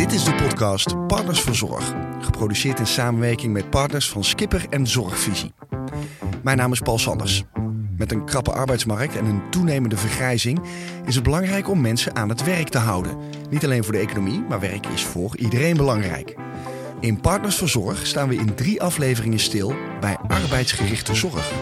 Dit is de podcast Partners voor Zorg, geproduceerd in samenwerking met partners van Skipper en Zorgvisie. Mijn naam is Paul Sanders. Met een krappe arbeidsmarkt en een toenemende vergrijzing is het belangrijk om mensen aan het werk te houden. Niet alleen voor de economie, maar werk is voor iedereen belangrijk. In Partners voor Zorg staan we in 3 afleveringen stil bij arbeidsgerichte zorg.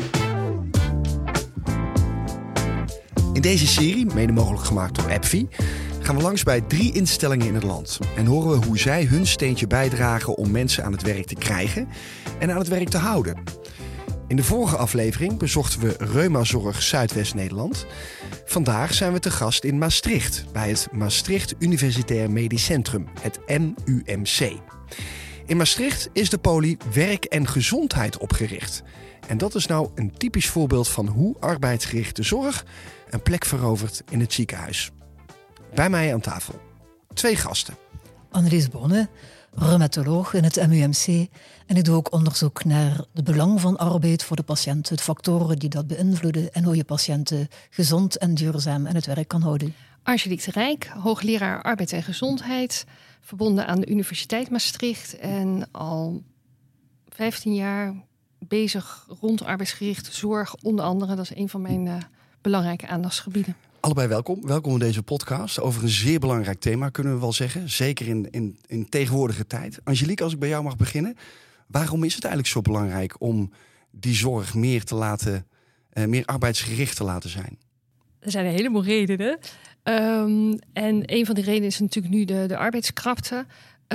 In deze serie, mede mogelijk gemaakt door AbbVie, gaan we langs bij 3 instellingen in het land en horen we hoe zij hun steentje bijdragen om mensen aan het werk te krijgen en aan het werk te houden. In de vorige aflevering bezochten we Reumazorg Zuidwest-Nederland. Vandaag zijn we te gast in Maastricht bij het Maastricht Universitair Medisch Centrum, het MUMC. In Maastricht is de poli Werk en Gezondheid opgericht. En dat is nou een typisch voorbeeld van hoe arbeidsgerichte zorg een plek verovert in het ziekenhuis. Bij mij aan tafel 2 gasten. Annelies Bonne, reumatoloog in het MUMC. En ik doe ook onderzoek naar het belang van arbeid voor de patiënt, de factoren die dat beïnvloeden en hoe je patiënten gezond en duurzaam aan het werk kan houden. Angelique de Rijk, hoogleraar arbeid en gezondheid, verbonden aan de Universiteit Maastricht en al 15 jaar bezig rond arbeidsgerichte zorg. Onder andere, dat is een van mijn belangrijke aandachtsgebieden. Allebei welkom. Welkom in deze podcast over een zeer belangrijk thema, kunnen we wel zeggen. Zeker in tegenwoordige tijd. Angelique, als ik bij jou mag beginnen. Waarom is het eigenlijk zo belangrijk om die zorg meer arbeidsgericht te laten zijn? Er zijn een heleboel redenen. En een van die redenen is natuurlijk nu de arbeidskrapte.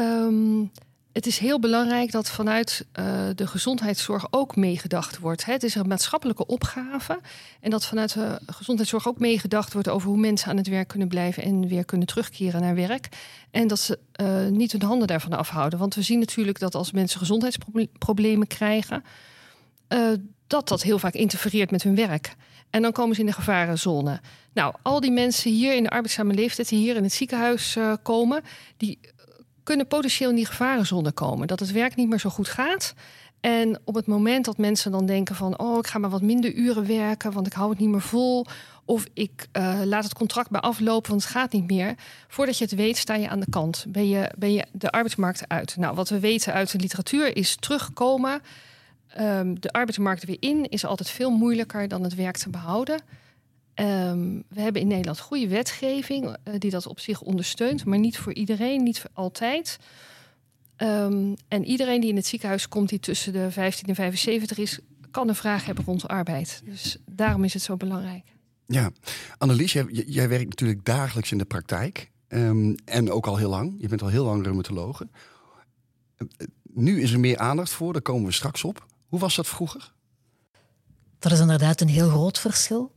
Het is heel belangrijk dat vanuit de gezondheidszorg ook meegedacht wordt. Het is een maatschappelijke opgave. En dat vanuit de gezondheidszorg ook meegedacht wordt over hoe mensen aan het werk kunnen blijven en weer kunnen terugkeren naar werk. En dat ze niet hun handen daarvan afhouden. Want we zien natuurlijk dat als mensen gezondheidsproblemen krijgen, dat heel vaak interfereert met hun werk. En dan komen ze in de gevarenzone. Nou, al die mensen hier in de arbeidszame leeftijd die hier in het ziekenhuis komen, die kunnen potentieel in die gevarenzone komen. Dat het werk niet meer zo goed gaat. En op het moment dat mensen dan denken van, ik ga maar wat minder uren werken, want ik hou het niet meer vol. Of ik laat het contract bij aflopen, want het gaat niet meer. Voordat je het weet, sta je aan de kant. Ben je de arbeidsmarkt uit. Nou, wat we weten uit de literatuur is terugkomen. De arbeidsmarkt weer in is altijd veel moeilijker dan het werk te behouden. We hebben in Nederland goede wetgeving die dat op zich ondersteunt, maar niet voor iedereen, niet voor altijd. En iedereen die in het ziekenhuis komt die tussen de 15 en 75 is, kan een vraag hebben rond arbeid. Dus daarom is het zo belangrijk. Ja, Annelies, jij werkt natuurlijk dagelijks in de praktijk. En ook al heel lang. Je bent al heel lang reumatologe. Nu is er meer aandacht voor, daar komen we straks op. Hoe was dat vroeger? Dat is inderdaad een heel groot verschil.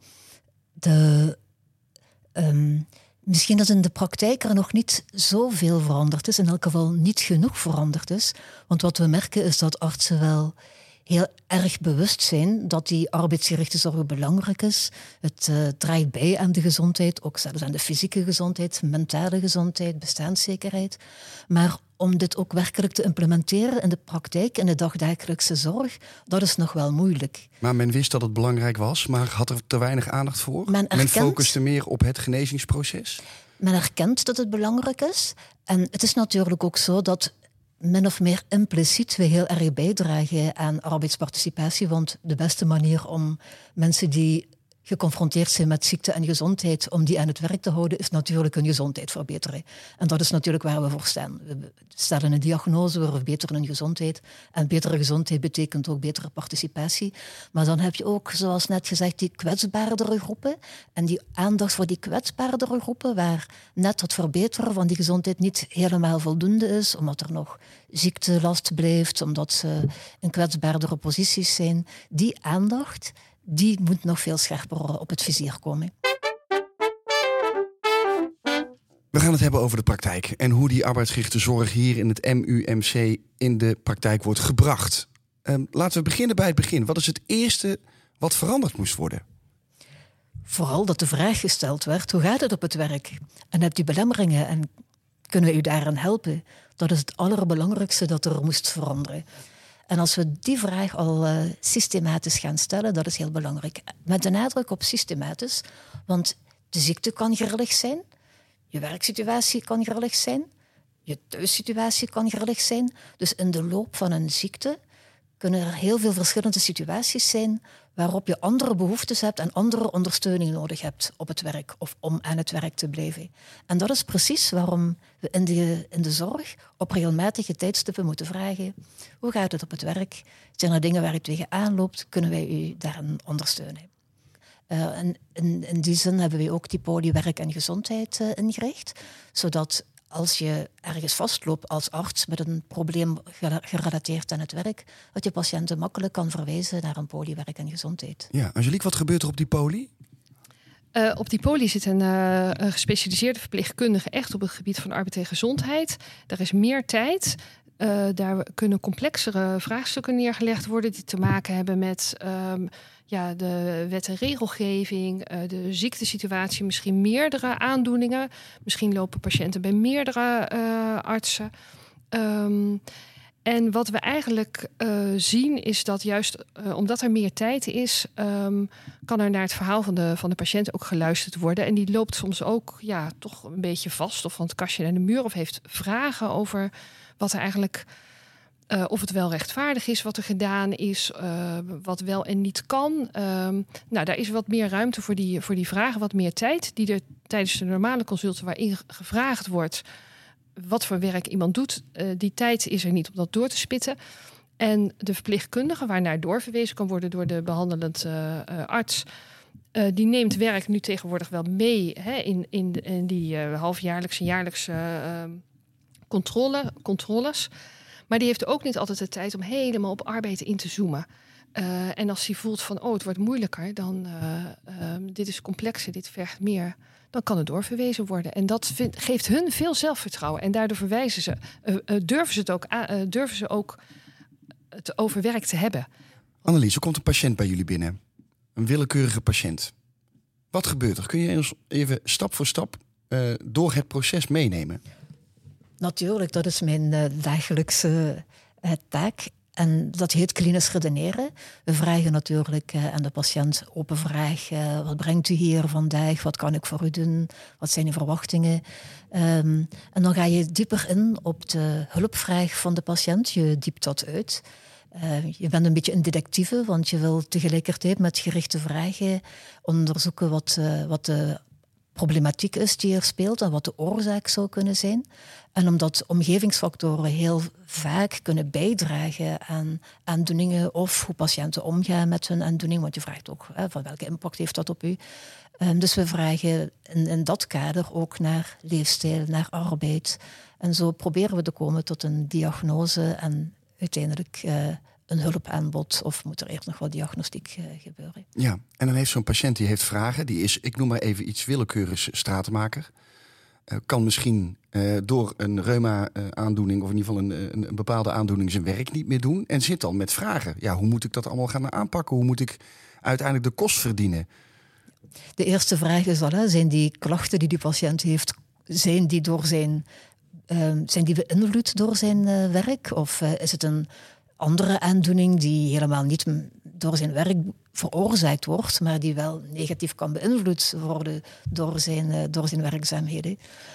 Misschien dat in de praktijk er nog niet zoveel veranderd is. In elk geval niet genoeg veranderd is. Want wat we merken is dat artsen wel heel erg bewust zijn dat die arbeidsgerichte zorg belangrijk is. Het draagt bij aan de gezondheid, ook zelfs aan de fysieke gezondheid, mentale gezondheid, bestaanszekerheid. Maar om dit ook werkelijk te implementeren in de praktijk, in de dagdagelijkse zorg, dat is nog wel moeilijk. Maar men wist dat het belangrijk was, maar had er te weinig aandacht voor? Men focuste meer op het genezingsproces? Men erkent dat het belangrijk is. En het is natuurlijk ook zo dat min of meer impliciet we heel erg bijdragen aan arbeidsparticipatie. Want de beste manier om mensen die geconfronteerd zijn met ziekte en gezondheid, om die aan het werk te houden, is natuurlijk hun gezondheid verbeteren. En dat is natuurlijk waar we voor staan. We stellen een diagnose, we verbeteren hun gezondheid. En betere gezondheid betekent ook betere participatie. Maar dan heb je ook, zoals net gezegd, die kwetsbaardere groepen. En die aandacht voor die kwetsbaardere groepen, waar net het verbeteren van die gezondheid niet helemaal voldoende is, omdat er nog ziektelast blijft, omdat ze in kwetsbaardere posities zijn. Die aandacht, die moet nog veel scherper op het vizier komen. We gaan het hebben over de praktijk en hoe die arbeidsgerichte zorg hier in het MUMC in de praktijk wordt gebracht. Laten we beginnen bij het begin. Wat is het eerste wat veranderd moest worden? Vooral dat de vraag gesteld werd, hoe gaat het op het werk? En hebt u belemmeringen en kunnen we u daarin helpen? Dat is het allerbelangrijkste dat er moest veranderen. En als we die vraag al systematisch gaan stellen, dat is heel belangrijk. Met de nadruk op systematisch, want de ziekte kan grillig zijn, je werksituatie kan grillig zijn, je thuissituatie kan grillig zijn. Dus in de loop van een ziekte kunnen er heel veel verschillende situaties zijn waarop je andere behoeftes hebt en andere ondersteuning nodig hebt op het werk of om aan het werk te blijven. En dat is precies waarom we in de zorg op regelmatige tijdstippen moeten vragen: hoe gaat het op het werk? Zijn er dingen waar u tegenaan loopt? Kunnen wij u daarin ondersteunen? En in die zin hebben we ook die poli werk en gezondheid ingericht, zodat als je ergens vastloopt als arts met een probleem gerelateerd aan het werk, dat je patiënten makkelijk kan verwijzen naar een poli werk en gezondheid. Ja, Angelique, wat gebeurt er op die poli? Op die poli zit een gespecialiseerde verpleegkundige echt op het gebied van arbeid en gezondheid. Daar is meer tijd. Daar kunnen complexere vraagstukken neergelegd worden die te maken hebben met de wet en regelgeving, de ziektesituatie, misschien meerdere aandoeningen. Misschien lopen patiënten bij meerdere artsen. En wat we eigenlijk zien is dat juist omdat er meer tijd is, kan er naar het verhaal van de patiënt ook geluisterd worden. En die loopt soms ook toch een beetje vast of van het kastje naar de muur of heeft vragen over wat er eigenlijk, of het wel rechtvaardig is wat er gedaan is, wat wel en niet kan. Daar is wat meer ruimte voor die vragen, wat meer tijd die er tijdens de normale consulten waarin gevraagd wordt wat voor werk iemand doet. Die tijd is er niet om dat door te spitten. En de verpleegkundige, waarnaar doorverwezen kan worden door de behandelend arts, die neemt werk nu tegenwoordig wel mee in die halfjaarlijkse, jaarlijkse controles. Maar die heeft ook niet altijd de tijd om helemaal op arbeid in te zoomen. En als hij voelt van, het wordt moeilijker, dan dit is complexer, dit vergt meer, dan kan het doorverwezen worden. En dat geeft hun veel zelfvertrouwen. En daardoor durven ze ook het over werk te hebben. Annelies, er komt een patiënt bij jullie binnen. Een willekeurige patiënt. Wat gebeurt er? Kun je ons even stap voor stap door het proces meenemen? Natuurlijk, dat is mijn dagelijkse taak. En dat heet klinisch redeneren. We vragen natuurlijk aan de patiënt open vraag. Wat brengt u hier vandaag? Wat kan ik voor u doen? Wat zijn uw verwachtingen? En dan ga je dieper in op de hulpvraag van de patiënt. Je diept dat uit. Je bent een beetje een detectieve, want je wil tegelijkertijd met gerichte vragen onderzoeken wat de problematiek is die er speelt en wat de oorzaak zou kunnen zijn. En omdat omgevingsfactoren heel vaak kunnen bijdragen aan aandoeningen of hoe patiënten omgaan met hun aandoening, want je vraagt ook van welke impact heeft dat op u. Dus we vragen in dat kader ook naar leefstijl, naar arbeid. En zo proberen we te komen tot een diagnose en uiteindelijk een hulpaanbod, of moet er eerst nog wat diagnostiek gebeuren. Ja, en dan heeft zo'n patiënt die heeft vragen. Die is, ik noem maar even iets willekeurigs, stratenmaker. Kan misschien door een reuma-aandoening of in ieder geval een bepaalde aandoening zijn werk niet meer doen. En zit dan met vragen. Ja, hoe moet ik dat allemaal gaan aanpakken? Hoe moet ik uiteindelijk de kost verdienen? De eerste vraag is al, zijn die klachten die patiënt heeft, zijn die beïnvloed door zijn werk? Of is het een andere aandoening die helemaal niet door zijn werk veroorzaakt wordt, maar die wel negatief kan beïnvloed worden door zijn werkzaamheden?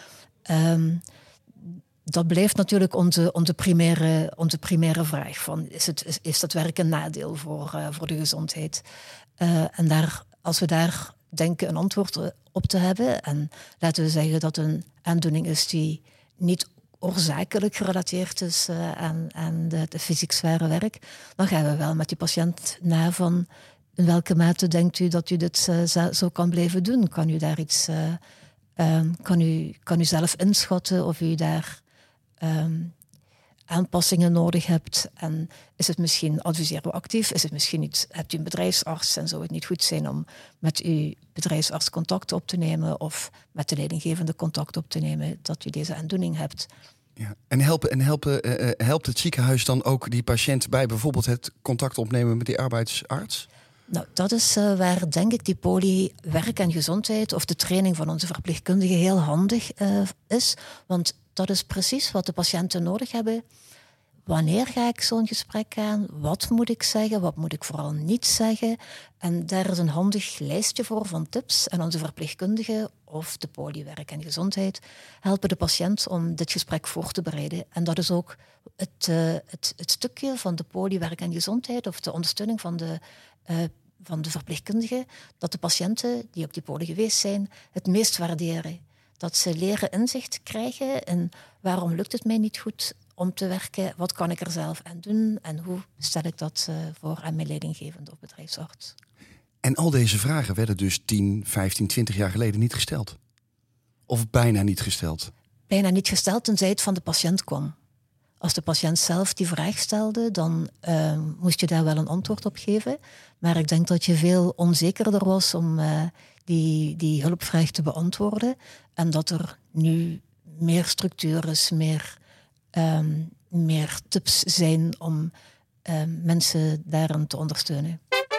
Dat blijft natuurlijk onze primaire vraag. Van, is dat werk een nadeel voor de gezondheid? En als we daar denken een antwoord op te hebben, en laten we zeggen dat een aandoening is die niet oorzakelijk gerelateerd is aan de fysiek zware werk, dan gaan we wel met die patiënt na van in welke mate denkt u dat u dit zo kan blijven doen? Kan u daar iets, kan u zelf inschatten of u daar aanpassingen nodig hebt? En is het misschien, adviseren we actief? Is het misschien niet, hebt u een bedrijfsarts en zou het niet goed zijn om met uw bedrijfsarts contact op te nemen of met de leidinggevende contact op te nemen dat u deze aandoening hebt? Ja. En helpt het ziekenhuis dan ook die patiënt bij bijvoorbeeld het contact opnemen met die arbeidsarts? Nou, dat is waar denk ik die poli werk en gezondheid of de training van onze verpleegkundigen heel handig is. Want dat is precies wat de patiënten nodig hebben. wanneer ga ik zo'n gesprek aan? Wat moet ik zeggen? Wat moet ik vooral niet zeggen? En daar is een handig lijstje voor van tips. En onze verpleegkundigen of de poli werk en gezondheid helpen de patiënt om dit gesprek voor te bereiden. En dat is ook het stukje van de poli werk en gezondheid of de ondersteuning van de verpleegkundigen, dat de patiënten die op die poli geweest zijn het meest waarderen. Dat ze leren inzicht krijgen in waarom lukt het mij niet goed om te werken, wat kan ik er zelf aan doen en hoe stel ik dat voor aan mijn leidinggevende of bedrijfsarts. En al deze vragen werden dus 10, 15, 20 jaar geleden niet gesteld? Of bijna niet gesteld? Bijna niet gesteld, tenzij het van de patiënt kwam. Als de patiënt zelf die vraag stelde, dan moest je daar wel een antwoord op geven. Maar ik denk dat je veel onzekerder was om die hulpvraag te beantwoorden. En dat er nu meer structuur is, meer tips zijn om mensen daarin te ondersteunen.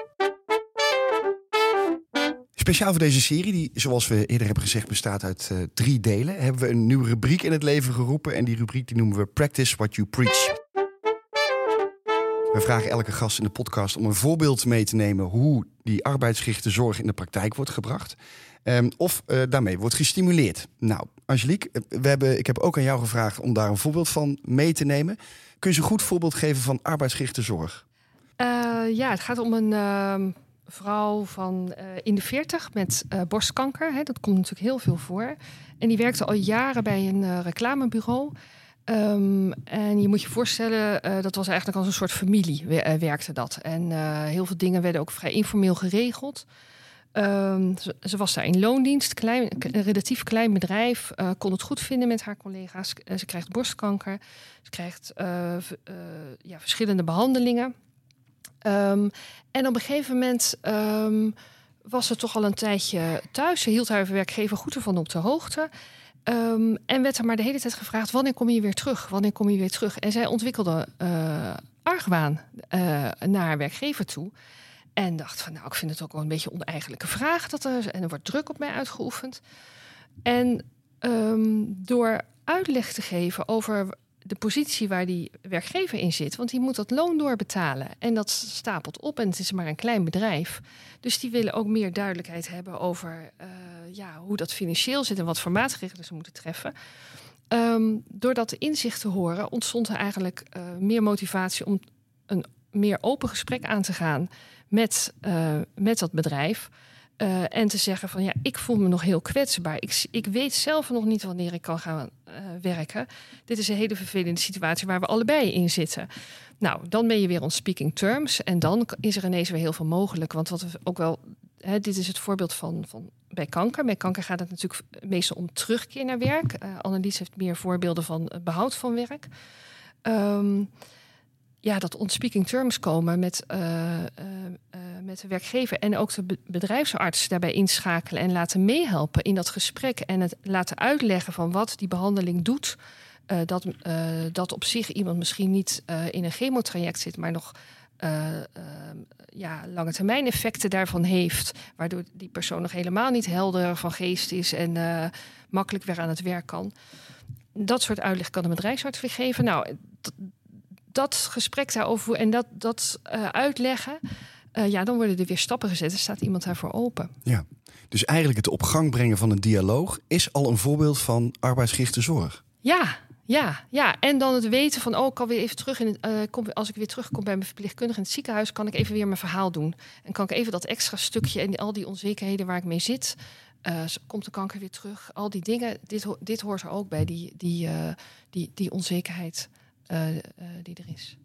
Speciaal voor deze serie, die zoals we eerder hebben gezegd bestaat uit 3 delen, hebben we een nieuwe rubriek in het leven geroepen. En die rubriek die noemen we Practice What You Preach. We vragen elke gast in de podcast om een voorbeeld mee te nemen hoe die arbeidsgerichte zorg in de praktijk wordt gebracht. Of daarmee wordt gestimuleerd. Nou, Angelique, ik heb ook aan jou gevraagd om daar een voorbeeld van mee te nemen. Kun je eens een goed voorbeeld geven van arbeidsgerichte zorg? Ja, het gaat om een vrouw van in de 40 met borstkanker. Hè, dat komt natuurlijk heel veel voor. En die werkte al jaren bij een reclamebureau. En je moet je voorstellen, dat was eigenlijk als een soort familie werkte dat. En heel veel dingen werden ook vrij informeel geregeld. Ze was daar in loondienst, een relatief klein bedrijf, kon het goed vinden met haar collega's. Ze krijgt borstkanker, ze krijgt verschillende behandelingen. En op een gegeven moment was ze toch al een tijdje thuis. Ze hield haar werkgever goed ervan op de hoogte. En werd er maar de hele tijd gevraagd, wanneer kom je weer terug? Wanneer kom je weer terug? En zij ontwikkelde argwaan naar haar werkgever toe. En dacht van, ik vind het ook wel een beetje een oneigenlijke vraag. En er wordt druk op mij uitgeoefend. En door uitleg te geven over de positie waar die werkgever in zit. Want die moet dat loon doorbetalen. En dat stapelt op en het is maar een klein bedrijf. Dus die willen ook meer duidelijkheid hebben over hoe dat financieel zit en wat voor maatregelen ze moeten treffen. Door dat inzicht te horen ontstond er eigenlijk meer motivatie om een meer open gesprek aan te gaan met dat bedrijf. En te zeggen van ik voel me nog heel kwetsbaar. Ik weet zelf nog niet wanneer ik kan gaan werken. Dit is een hele vervelende situatie waar we allebei in zitten. Nou, dan ben je weer on speaking terms. En dan is er ineens weer heel veel mogelijk. Want wat we ook wel, dit is het voorbeeld van bij kanker. Bij kanker gaat het natuurlijk meestal om terugkeer naar werk. Annelies heeft meer voorbeelden van behoud van werk. Dat on speaking terms komen met de werkgever en ook de bedrijfsarts daarbij inschakelen en laten meehelpen in dat gesprek en het laten uitleggen van wat die behandeling doet. Dat op zich iemand misschien niet in een chemotraject zit, maar nog lange termijn effecten daarvan heeft, waardoor die persoon nog helemaal niet helder van geest is en makkelijk weer aan het werk kan. Dat soort uitleg kan de bedrijfsarts weer geven. Nou, dat gesprek daarover en dat uitleggen, dan worden er weer stappen gezet en staat iemand daarvoor open. Ja, dus eigenlijk het op gang brengen van een dialoog is al een voorbeeld van arbeidsgerichte zorg. Ja. En dan het weten van, ik kan weer even terug als ik weer terugkom bij mijn verpleegkundige in het ziekenhuis, kan ik even weer mijn verhaal doen. En kan ik even dat extra stukje en al die onzekerheden waar ik mee zit, komt de kanker weer terug. Al die dingen, dit hoort er ook bij, die onzekerheid die er is.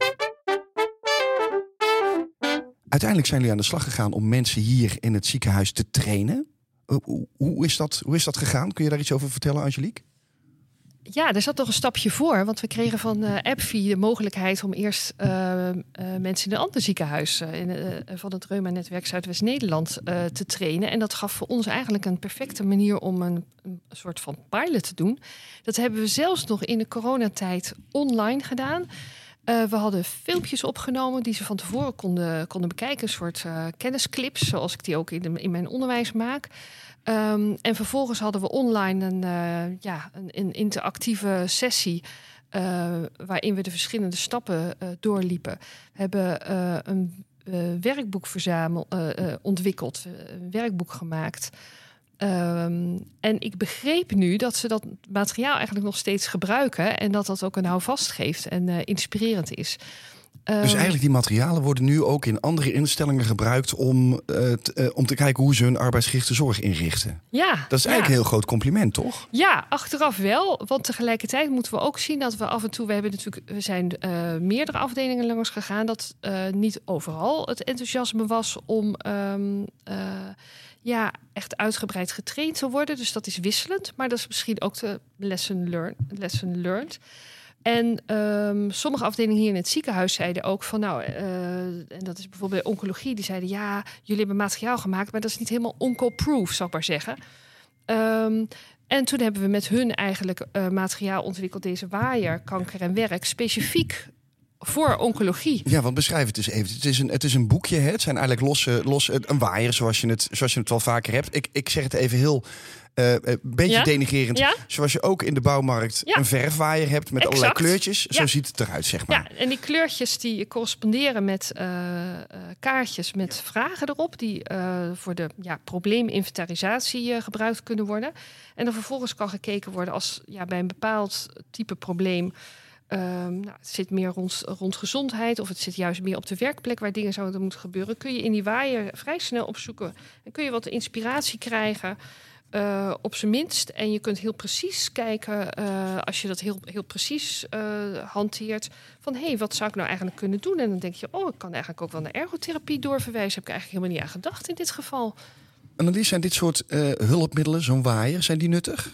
Uiteindelijk zijn jullie aan de slag gegaan om mensen hier in het ziekenhuis te trainen. Hoe is dat gegaan? Kun je daar iets over vertellen, Angelique? Ja, er zat nog een stapje voor. Want we kregen van AbbVie de mogelijkheid om eerst mensen in een ander ziekenhuis van het Reuma-netwerk Zuidwest-Nederland te trainen. En dat gaf voor ons eigenlijk een perfecte manier om een soort van pilot te doen. Dat hebben we zelfs nog in de coronatijd online gedaan. We hadden filmpjes opgenomen die ze van tevoren konden bekijken. Een soort kennisclips, zoals ik die ook in mijn onderwijs maak. En vervolgens hadden we online een interactieve sessie waarin we de verschillende stappen doorliepen. We hebben een werkboek ontwikkeld, een werkboek gemaakt. En ik begreep nu dat ze dat materiaal eigenlijk nog steeds gebruiken en dat dat ook een houvast geeft en inspirerend is. Dus eigenlijk die materialen worden nu ook in andere instellingen gebruikt om te kijken hoe ze hun arbeidsgerichte zorg inrichten. Ja, dat is eigenlijk een heel groot compliment, toch? Ja, achteraf wel. Want tegelijkertijd moeten we ook zien dat we af en toe... We zijn meerdere afdelingen langs gegaan... dat niet overal het enthousiasme was om echt uitgebreid getraind te worden. Dus dat is wisselend. Maar dat is misschien ook de lesson learned. En sommige afdelingen hier in het ziekenhuis zeiden ook van... en dat is bijvoorbeeld bij oncologie... die zeiden, ja, jullie hebben materiaal gemaakt... maar dat is niet helemaal onco-proof, zou ik maar zeggen. En toen hebben we met hun eigenlijk materiaal ontwikkeld... deze waaier, kanker en werk, specifiek voor oncologie. Ja, want beschrijf het eens even. Het is een boekje, hè? Het zijn eigenlijk een waaier, zoals je het wel vaker hebt. Ik zeg het even heel... een beetje denigrerend. Ja? Zoals je ook in de bouwmarkt een verfwaaier hebt met allerlei kleurtjes. Zo ziet het eruit, zeg maar. Ja, en die kleurtjes die corresponderen met kaartjes met vragen erop... die voor de probleeminventarisatie gebruikt kunnen worden. En dan vervolgens kan gekeken worden als bij een bepaald type probleem... het zit meer rond gezondheid... of het zit juist meer op de werkplek waar dingen zouden moeten gebeuren... kun je in die waaier vrij snel opzoeken. En kun je wat inspiratie krijgen... op zijn minst. En je kunt heel precies kijken, als je dat heel precies hanteert... van wat zou ik nou eigenlijk kunnen doen? En dan denk je, ik kan eigenlijk ook wel naar ergotherapie doorverwijzen. Heb ik eigenlijk helemaal niet aan gedacht in dit geval. Annelies, zijn dit soort hulpmiddelen, zo'n waaier, zijn die nuttig?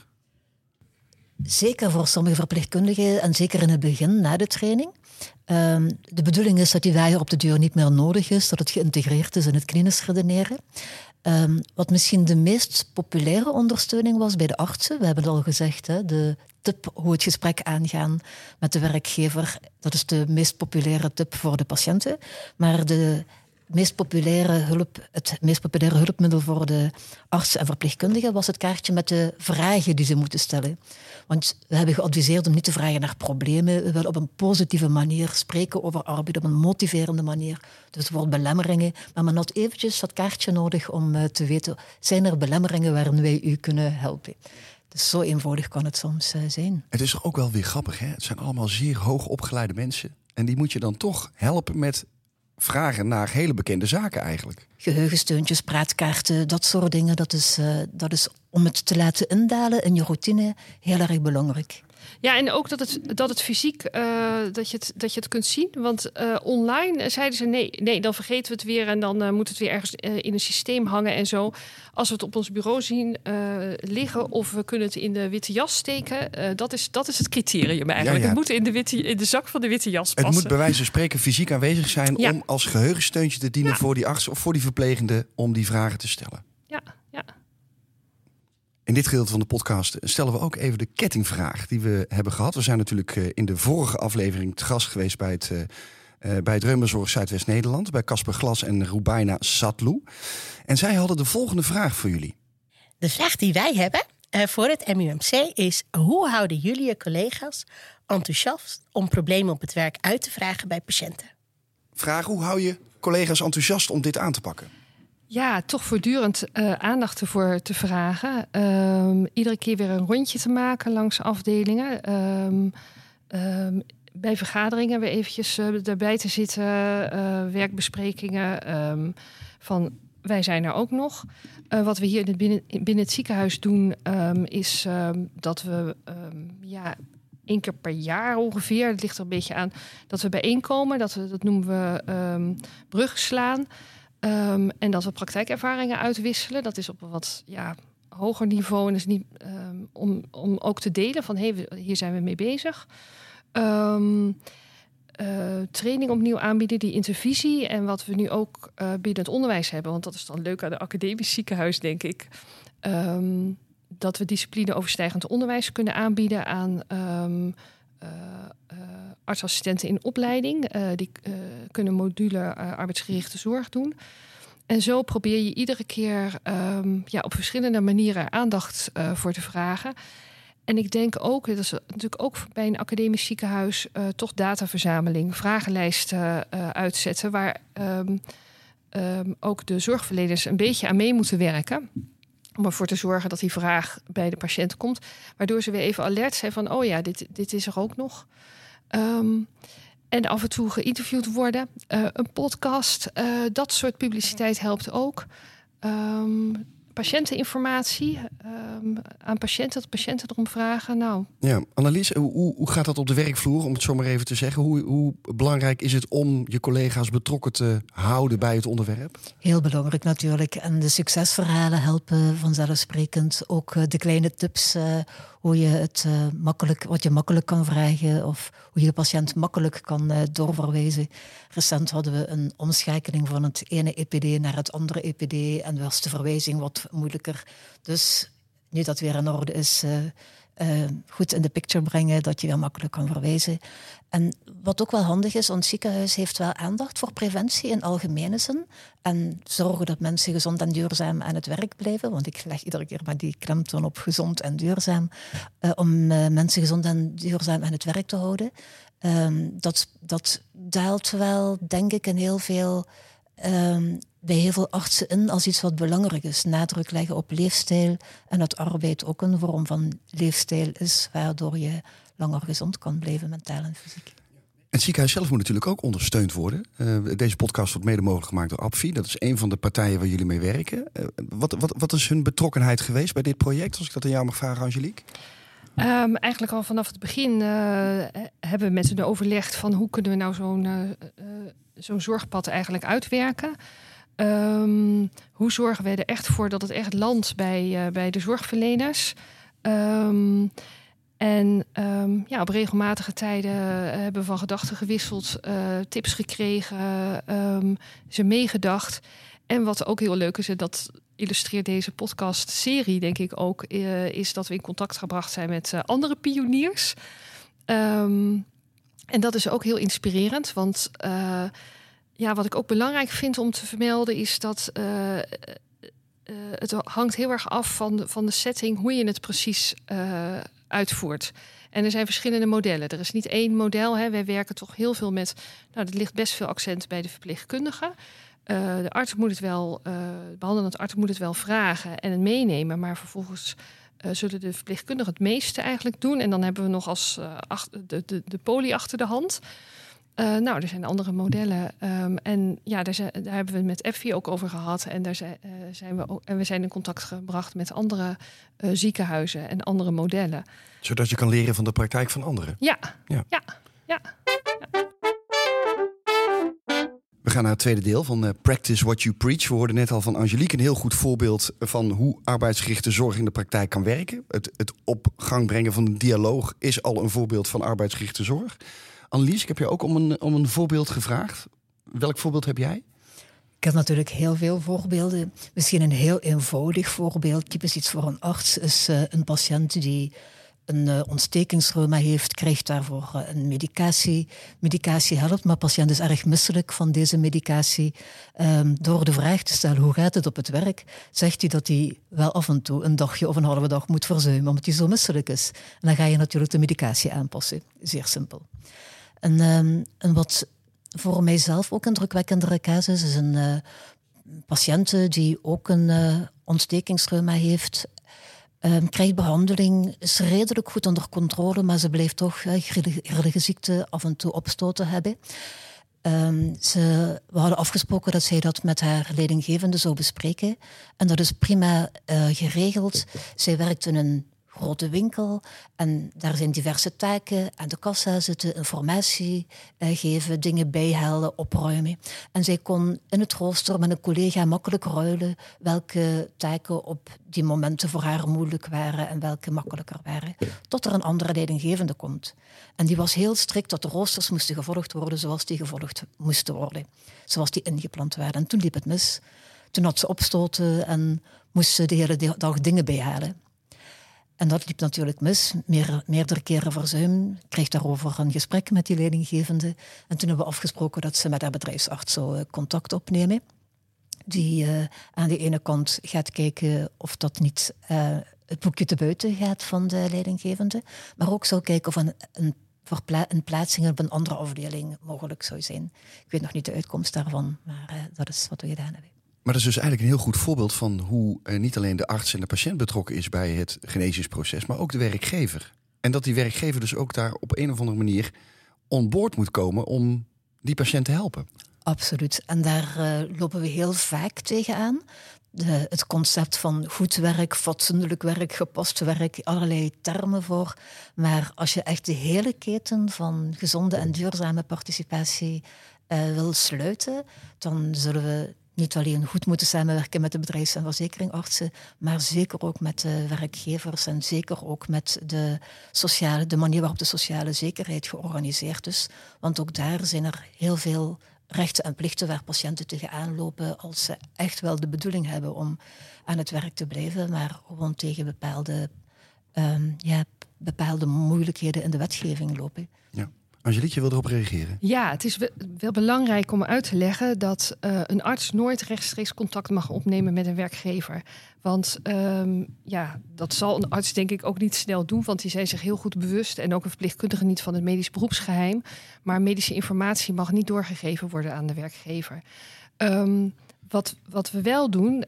Zeker voor sommige verpleegkundigen en zeker in het begin, na de training. De bedoeling is dat die waaier op de deur niet meer nodig is, dat het geïntegreerd is in het klinisch redeneren. Wat misschien de meest populaire ondersteuning was bij de artsen. We hebben het al gezegd, hè, de tip hoe het gesprek aangaan met de werkgever. Dat is de meest populaire tip voor de patiënten. Maar het meest populaire hulpmiddel voor de artsen en verpleegkundigen was het kaartje met de vragen die ze moeten stellen. Want we hebben geadviseerd om niet te vragen naar problemen. We willen op een positieve manier spreken over arbeid, op een motiverende manier. Dus het woord belemmeringen. Maar men had eventjes dat kaartje nodig om te weten, zijn er belemmeringen waarin wij u kunnen helpen? Dus zo eenvoudig kan het soms zijn. Het is ook wel weer grappig, hè? Het zijn allemaal zeer hoog opgeleide mensen. En die moet je dan toch helpen met vragen naar hele bekende zaken eigenlijk. Geheugensteuntjes, praatkaarten, dat soort dingen. Dat is om het te laten indalen in je routine heel erg belangrijk. Ja, en ook dat het fysiek, dat je het kunt zien. Want online zeiden ze nee, dan vergeten we het weer... en dan moet het weer ergens in een systeem hangen en zo. Als we het op ons bureau zien liggen of we kunnen het in de witte jas steken... dat is het criterium eigenlijk. Ja. Het moet in de zak van de witte jas passen. Het moet bij wijze van spreken fysiek aanwezig zijn... om als geheugensteuntje te dienen voor die arts of voor die verplegende... om die vragen te stellen. Ja. In dit gedeelte van de podcast stellen we ook even de kettingvraag die we hebben gehad. We zijn natuurlijk in de vorige aflevering te gast geweest bij het Reumazorg Zuidwest-Nederland... bij Casper Glas en Rubaina Satlu. En zij hadden de volgende vraag voor jullie. De vraag die wij hebben voor het MUMC is... hoe houden jullie je collega's enthousiast om problemen op het werk uit te vragen bij patiënten? Vraag, hoe hou je collega's enthousiast om dit aan te pakken? Ja, toch voortdurend aandacht ervoor te vragen. Iedere keer weer een rondje te maken langs afdelingen. Bij vergaderingen weer eventjes erbij te zitten. Werkbesprekingen. Van wij zijn er ook nog. Wat we hier binnen het ziekenhuis doen... is dat we 1 keer per jaar ongeveer... het ligt er een beetje aan dat we bijeenkomen. Dat noemen we bruggen slaan... en dat we praktijkervaringen uitwisselen. Dat is op een wat hoger niveau. En is niet om ook te delen van hier zijn we mee bezig. Training opnieuw aanbieden, die intervisie. En wat we nu ook binnen het onderwijs hebben. Want dat is dan leuk aan de academisch ziekenhuis, denk ik. Dat we disciplineoverstijgend onderwijs kunnen aanbieden aan... artsassistenten in opleiding. Die kunnen module arbeidsgerichte zorg doen. En zo probeer je iedere keer op verschillende manieren aandacht voor te vragen. En ik denk ook, dat is natuurlijk ook bij een academisch ziekenhuis, toch dataverzameling, vragenlijsten uitzetten, waar ook de zorgverleners een beetje aan mee moeten werken. Om ervoor te zorgen dat die vraag bij de patiënt komt. Waardoor ze weer even alert zijn van, oh ja, dit is er ook nog. En af en toe geïnterviewd worden. Een podcast, dat soort publiciteit helpt ook. Patiënteninformatie aan patiënten, dat patiënten erom vragen. Nou. Ja, Annelies, hoe gaat dat op de werkvloer, om het zo maar even te zeggen? Hoe belangrijk is het om je collega's betrokken te houden bij het onderwerp? Heel belangrijk natuurlijk. En de succesverhalen helpen vanzelfsprekend. Ook de kleine tips, hoe je het wat je makkelijk kan vragen of hoe je de patiënt makkelijk kan doorverwijzen. Recent hadden we een omschakeling van het ene EPD naar het andere EPD en was de verwijzing wat moeilijker. Dus nu dat weer in orde is, goed in de picture brengen, dat je weer makkelijk kan verwijzen. En wat ook wel handig is, ons ziekenhuis heeft wel aandacht voor preventie in algemene zin. En zorgen dat mensen gezond en duurzaam aan het werk blijven. Want ik leg iedere keer maar die klemtoon op gezond en duurzaam. Om mensen gezond en duurzaam aan het werk te houden. Dat daalt wel, denk ik, in heel veel... bij heel veel artsen in als iets wat belangrijk is. Nadruk leggen op leefstijl en dat arbeid ook een vorm van leefstijl is, waardoor je langer gezond kan blijven, mentaal en fysiek. Het ziekenhuis zelf moet natuurlijk ook ondersteund worden. Deze podcast wordt mede mogelijk gemaakt door AbbVie. Dat is een van de partijen waar jullie mee werken. Wat is hun betrokkenheid geweest bij dit project, als ik dat aan jou mag vragen, Angelique? Eigenlijk al vanaf het begin hebben we met hen overlegd van hoe kunnen we nou zo'n zorgpad eigenlijk uitwerken. Hoe zorgen wij er echt voor dat het echt landt bij de zorgverleners? Op regelmatige tijden hebben we van gedachten gewisseld, tips gekregen, ze meegedacht. En wat ook heel leuk is, en dat illustreert deze podcastserie denk ik ook, is dat we in contact gebracht zijn met andere pioniers. En dat is ook heel inspirerend, want wat ik ook belangrijk vind om te vermelden is dat het hangt heel erg af van de setting, hoe je het precies uitvoert. En er zijn verschillende modellen. Er is niet één model. Hè. Wij werken toch heel veel met... er ligt best veel accent bij de verpleegkundigen. De arts moet het wel, behandelend arts moet het wel vragen en het meenemen. Maar vervolgens zullen de verpleegkundigen het meeste eigenlijk doen. En dan hebben we nog als de poli achter de hand. Er zijn andere modellen. Daar hebben we het met AbbVie ook over gehad. En we zijn in contact gebracht met andere ziekenhuizen en andere modellen. Zodat je kan leren van de praktijk van anderen. Ja. We gaan naar het tweede deel van Practice What You Preach. We hoorden net al van Angelique een heel goed voorbeeld van hoe arbeidsgerichte zorg in de praktijk kan werken. Het op gang brengen van een dialoog is al een voorbeeld van arbeidsgerichte zorg. Annelies, ik heb je ook om een voorbeeld gevraagd. Welk voorbeeld heb jij? Ik heb natuurlijk heel veel voorbeelden. Misschien een heel eenvoudig voorbeeld, typisch iets voor een arts, is een patiënt die een ontstekingsreuma heeft, krijgt daarvoor een medicatie. Medicatie helpt, maar de patiënt is erg misselijk van deze medicatie. Door de vraag te stellen, hoe gaat het op het werk, zegt hij dat hij wel af en toe een dagje of een halve dag moet verzuimen, omdat hij zo misselijk is. En dan ga je natuurlijk de medicatie aanpassen. Zeer simpel. En wat voor mijzelf ook een drukwekkendere casus is een patiënt die ook een ontstekingsreuma heeft. Krijgt behandeling, is redelijk goed onder controle, maar ze blijft toch grillige ziekte af en toe opstoten hebben. We hadden afgesproken dat zij dat met haar leidinggevende zou bespreken. En dat is prima geregeld. Zij werkt in een grote winkel en daar zijn diverse taken. Aan de kassa zitten, informatie geven, dingen bijhalen, opruimen. En zij kon in het rooster met een collega makkelijk ruilen welke taken op die momenten voor haar moeilijk waren en welke makkelijker waren. Tot er een andere leidinggevende komt. En die was heel strikt dat de roosters moesten gevolgd worden zoals die gevolgd moesten worden. Zoals die ingepland werden. En toen liep het mis. Toen had ze opstoten en moest ze de hele dag dingen bijhalen. En dat liep natuurlijk mis, meerdere keren verzuim. Ik kreeg daarover een gesprek met die leidinggevende. En toen hebben we afgesproken dat ze met haar bedrijfsarts zou contact opnemen. die aan de ene kant gaat kijken of dat niet het boekje te buiten gaat van de leidinggevende, maar ook zal kijken of een plaatsing op een andere afdeling mogelijk zou zijn. Ik weet nog niet de uitkomst daarvan, maar dat is wat we gedaan hebben. Maar dat is dus eigenlijk een heel goed voorbeeld van hoe niet alleen de arts en de patiënt betrokken is bij het genezingsproces, maar ook de werkgever. En dat die werkgever dus ook daar op een of andere manier on board moet komen om die patiënt te helpen. Absoluut. En daar lopen we heel vaak tegenaan. Het concept van goed werk, fatsoenlijk werk, gepast werk, allerlei termen voor. Maar als je echt de hele keten van gezonde en duurzame participatie wil sluiten, dan zullen we niet alleen goed moeten samenwerken met de bedrijfs- en verzekeringartsen, maar zeker ook met de werkgevers en zeker ook met de manier waarop de sociale zekerheid georganiseerd is. Want ook daar zijn er heel veel rechten en plichten waar patiënten tegenaan lopen als ze echt wel de bedoeling hebben om aan het werk te blijven, maar gewoon tegen bepaalde moeilijkheden in de wetgeving lopen. Ja. Angelique, je wil erop reageren? Ja, het is wel belangrijk om uit te leggen dat een arts nooit rechtstreeks contact mag opnemen met een werkgever. Want dat zal een arts denk ik ook niet snel doen, want die zijn zich heel goed bewust en ook een verpleegkundige niet van het medisch beroepsgeheim. Maar medische informatie mag niet doorgegeven worden aan de werkgever. Wat we wel doen,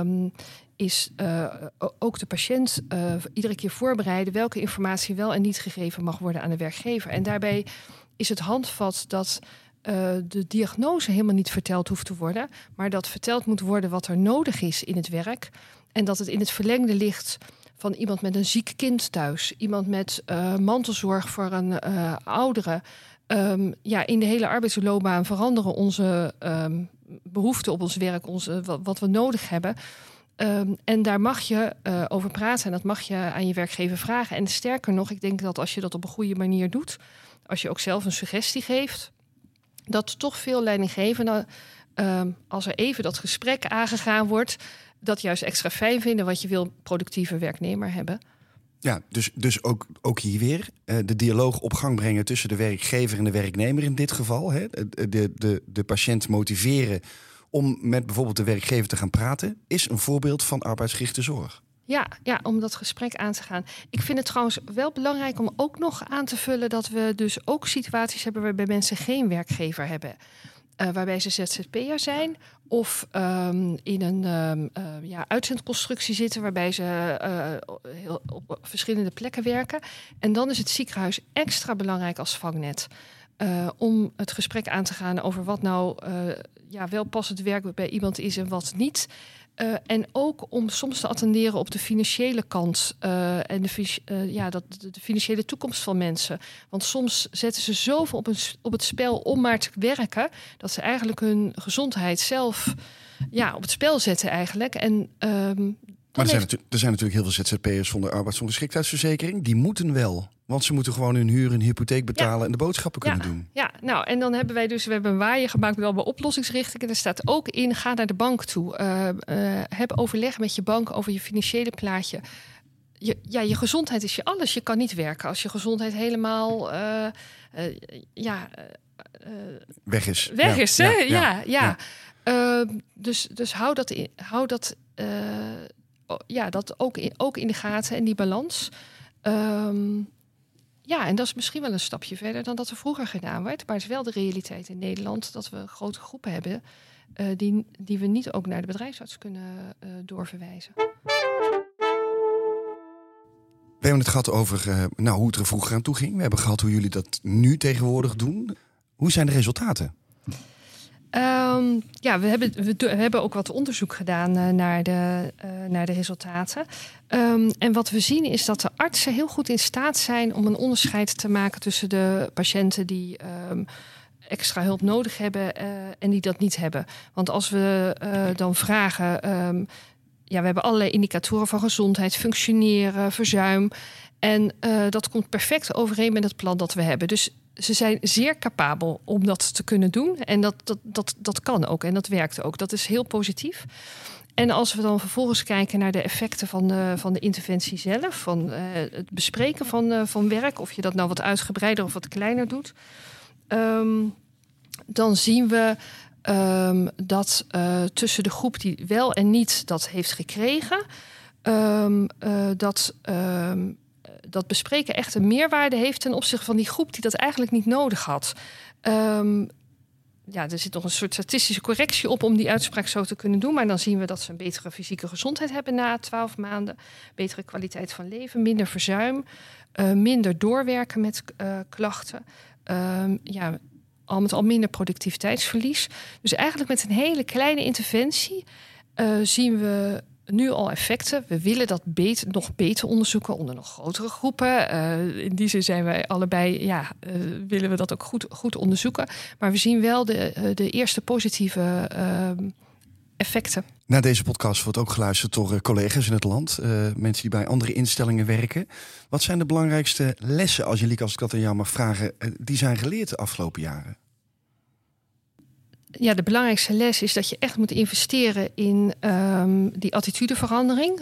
is ook de patiënt iedere keer voorbereiden welke informatie wel en niet gegeven mag worden aan de werkgever. En daarbij is het handvat dat de diagnose helemaal niet verteld hoeft te worden, maar dat verteld moet worden wat er nodig is in het werk. En dat het in het verlengde ligt van iemand met een ziek kind thuis, iemand met mantelzorg voor een oudere. In de hele arbeidsloopbaan veranderen onze behoeften op ons werk, wat we nodig hebben. En daar mag je over praten en dat mag je aan je werkgever vragen. En sterker nog, ik denk dat als je dat op een goede manier doet, als je ook zelf een suggestie geeft, dat toch veel leidinggevenden, als er even dat gesprek aangegaan wordt, dat juist extra fijn vinden, want je wil productieve werknemer hebben. Ja, dus ook hier weer de dialoog op gang brengen tussen de werkgever en de werknemer in dit geval. Hè? De patiënt motiveren om met bijvoorbeeld de werkgever te gaan praten, is een voorbeeld van arbeidsgerichte zorg. Ja, om dat gesprek aan te gaan. Ik vind het trouwens wel belangrijk om ook nog aan te vullen dat we dus ook situaties hebben waarbij mensen geen werkgever hebben. Waarbij ze ZZP'er zijn of in een uitzendconstructie zitten waarbij ze op verschillende plekken werken. En dan is het ziekenhuis extra belangrijk als vangnet. Om het gesprek aan te gaan over wat nou wel passend werk bij iemand is en wat niet. En ook om soms te attenderen op de financiële kant en de financiële toekomst van mensen. Want soms zetten ze zoveel op het spel om maar te werken, dat ze eigenlijk hun gezondheid zelf op het spel zetten eigenlijk. En maar er zijn natuurlijk heel veel ZZP'ers zonder arbeidsongeschiktheidsverzekering. Die moeten wel. Want ze moeten gewoon hun huur en hypotheek betalen en de boodschappen kunnen doen. Ja, nou, en dan hebben we hebben een waaier gemaakt met allemaal oplossingsrichtingen. Er staat ook in, ga naar de bank toe. Heb overleg met je bank over je financiële plaatje. Je gezondheid is je alles. Je kan niet werken als je gezondheid helemaal weg is. Weg is, hè? Ja. Dus hou dat dat ook in de gaten en die balans. En dat is misschien wel een stapje verder dan dat er vroeger gedaan werd. Maar het is wel de realiteit in Nederland dat we grote groepen hebben die we niet ook naar de bedrijfsarts kunnen doorverwijzen. We hebben het gehad over hoe het er vroeger aan toe ging. We hebben gehad hoe jullie dat nu tegenwoordig doen. Hoe zijn de resultaten? We hebben ook wat onderzoek gedaan naar de resultaten. En wat we zien is dat de artsen heel goed in staat zijn om een onderscheid te maken tussen de patiënten die extra hulp nodig hebben en die dat niet hebben. Want als we dan vragen, we hebben allerlei indicatoren van gezondheid, functioneren, verzuim. En dat komt perfect overeen met het plan dat we hebben. Dus ze zijn zeer capabel om dat te kunnen doen. En dat kan ook en dat werkt ook. Dat is heel positief. En als we dan vervolgens kijken naar de effecten van de interventie zelf, van het bespreken van werk, of je dat nou wat uitgebreider of wat kleiner doet, dan zien we dat tussen de groep die wel en niet dat heeft gekregen, dat bespreken echt een meerwaarde heeft ten opzichte van die groep die dat eigenlijk niet nodig had. Er zit nog een soort statistische correctie op om die uitspraak zo te kunnen doen. Maar dan zien we dat ze een betere fysieke gezondheid hebben na 12 maanden. Betere kwaliteit van leven, minder verzuim, minder doorwerken met klachten. Al met al minder productiviteitsverlies. Dus eigenlijk met een hele kleine interventie zien we nu al effecten. We willen dat nog beter onderzoeken onder nog grotere groepen. In die zin zijn wij allebei, willen we dat ook goed onderzoeken. Maar we zien wel de eerste positieve effecten. Na deze podcast wordt ook geluisterd door collega's in het land. Mensen die bij andere instellingen werken. Wat zijn de belangrijkste lessen, als ik dat aan jou mag vragen, die zijn geleerd de afgelopen jaren? Ja, de belangrijkste les is dat je echt moet investeren in die attitudeverandering.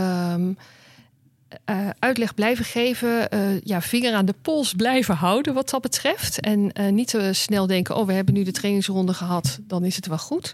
Uitleg blijven geven. Vinger aan de pols blijven houden wat dat betreft. En niet te snel denken, we hebben nu de trainingsronde gehad, dan is het wel goed.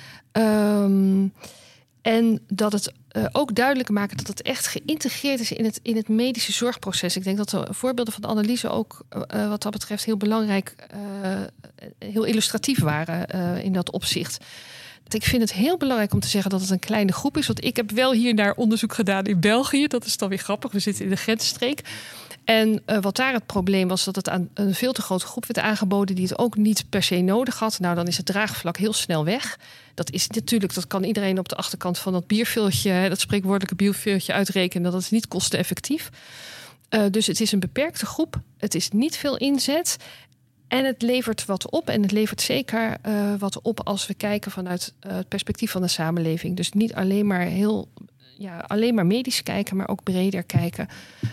En dat het ook duidelijk maken dat het echt geïntegreerd is in het medische zorgproces. Ik denk dat de voorbeelden van de analyse ook wat dat betreft heel belangrijk, heel illustratief waren in dat opzicht. Ik vind het heel belangrijk om te zeggen dat het een kleine groep is. Want ik heb wel hier naar onderzoek gedaan in België. Dat is dan weer grappig. We zitten in de grensstreek. En wat daar het probleem was, dat het aan een veel te grote groep werd aangeboden die het ook niet per se nodig had. Nou, dan is het draagvlak heel snel weg. Dat is natuurlijk, dat kan iedereen op de achterkant van dat bierviltje, dat spreekwoordelijke bierviltje uitrekenen. Dat is niet kosteneffectief. Dus het is een beperkte groep. Het is niet veel inzet. En het levert wat op. En het levert zeker wat op als we kijken vanuit het perspectief van de samenleving. Dus niet alleen maar alleen maar medisch kijken, maar ook breder kijken.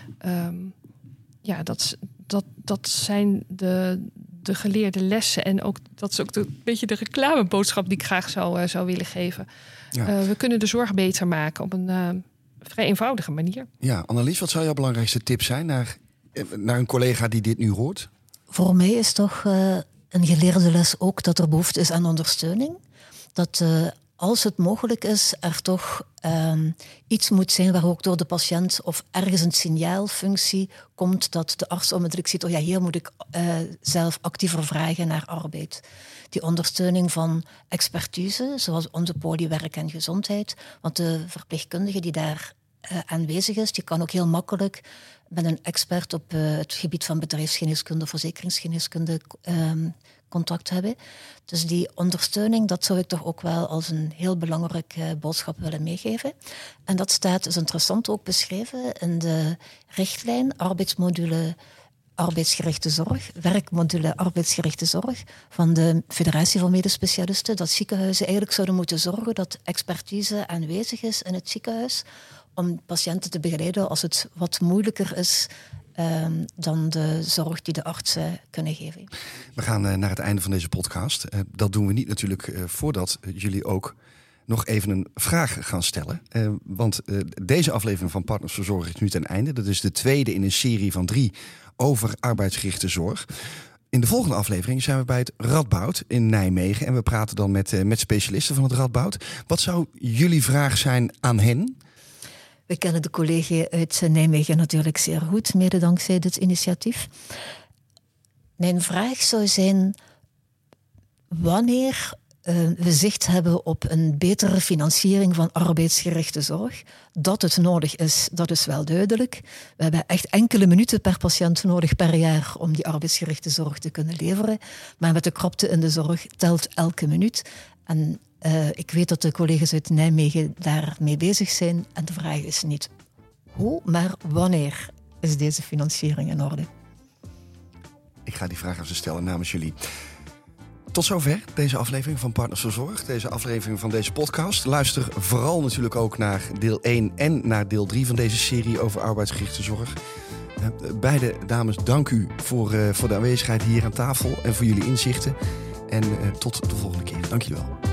Dat zijn de geleerde lessen. En ook dat is ook een beetje de reclameboodschap die ik graag zou willen geven. Ja. We kunnen de zorg beter maken op een vrij eenvoudige manier. Ja, Annelies, wat zou jouw belangrijkste tip zijn naar een collega die dit nu hoort? Voor mij is toch een geleerde les ook dat er behoefte is aan ondersteuning. Dat als het mogelijk is, er toch iets moet zijn waar ook door de patiënt of ergens een signaalfunctie komt dat de arts onmiddellijk ziet, hier moet ik zelf actiever vragen naar arbeid. Die ondersteuning van expertise, zoals onze poli werk en gezondheid. Want de verpleegkundige die daar aanwezig is, die kan ook heel makkelijk met een expert op het gebied van bedrijfsgeneeskunde of verzekeringsgeneeskunde contact hebben. Dus die ondersteuning, dat zou ik toch ook wel als een heel belangrijke boodschap willen meegeven. En dat staat, is interessant ook beschreven in de richtlijn arbeidsmodule arbeidsgerichte zorg, werkmodule arbeidsgerichte zorg van de Federatie van Medisch Specialisten, dat ziekenhuizen eigenlijk zouden moeten zorgen dat expertise aanwezig is in het ziekenhuis om patiënten te begeleiden als het wat moeilijker is dan de zorg die de artsen kunnen geven. We gaan naar het einde van deze podcast. Dat doen we niet natuurlijk voordat jullie ook nog even een vraag gaan stellen. Want deze aflevering van Partners voor Zorg is nu ten einde. Dat is de tweede in een serie van 3 over arbeidsgerichte zorg. In de volgende aflevering zijn we bij het Radboud in Nijmegen. En we praten dan met specialisten van het Radboud. Wat zou jullie vraag zijn aan hen? We kennen de collega uit Nijmegen natuurlijk zeer goed, mede dankzij dit initiatief. Mijn vraag zou zijn, wanneer we zicht hebben op een betere financiering van arbeidsgerichte zorg, dat het nodig is, dat is wel duidelijk. We hebben echt enkele minuten per patiënt nodig per jaar om die arbeidsgerichte zorg te kunnen leveren. Maar met de krapte in de zorg telt elke minuut. En ik weet dat de collega's uit Nijmegen daarmee bezig zijn. En de vraag is niet hoe, maar wanneer is deze financiering in orde? Ik ga die vraag aan ze stellen namens jullie. Tot zover deze aflevering van Partners voor Zorg. Deze aflevering van deze podcast. Luister vooral natuurlijk ook naar deel 1 en naar deel 3 van deze serie over arbeidsgerichte zorg. Beide dames, dank u voor de aanwezigheid hier aan tafel en voor jullie inzichten. En tot de volgende keer. Dank jullie wel.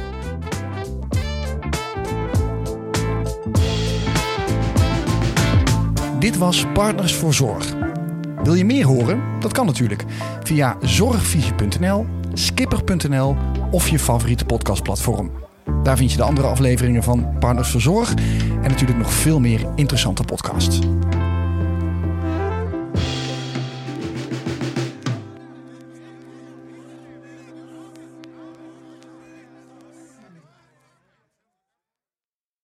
Dit was Partners voor Zorg. Wil je meer horen? Dat kan natuurlijk via zorgvisie.nl, skipper.nl of je favoriete podcastplatform. Daar vind je de andere afleveringen van Partners voor Zorg en natuurlijk nog veel meer interessante podcasts.